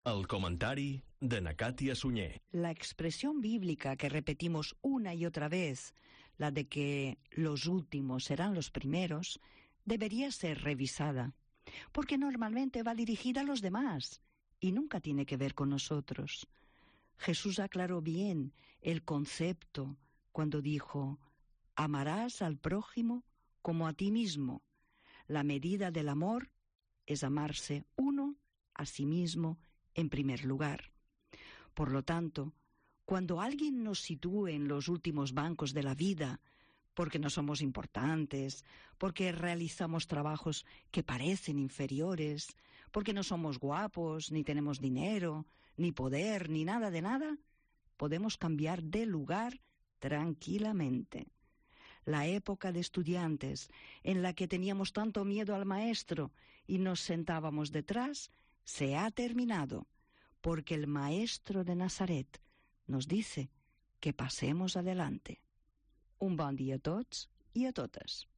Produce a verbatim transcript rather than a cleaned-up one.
El comentari de na Càtia Sunyer. La expresión bíblica que repetimos una y otra vez, la de que los últimos serán los primeros, debería ser revisada, porque normalmente va dirigida a los demás y nunca tiene que ver con nosotros. Jesús aclaró bien el concepto cuando dijo: amarás al prójimo como a ti mismo. La medida del amor es amarse uno a sí mismo en primer lugar. Por lo tanto, cuando alguien nos sitúe en los últimos bancos de la vida, porque no somos importantes, porque realizamos trabajos que parecen inferiores, porque no somos guapos, ni tenemos dinero, ni poder, ni nada de nada, podemos cambiar de lugar tranquilamente. La época de estudiantes, en la que teníamos tanto miedo al maestro y nos sentábamos detrás, se ha terminado, porque el Maestro de Nazaret nos dice que pasemos adelante. Un bon dia a tots i a totes.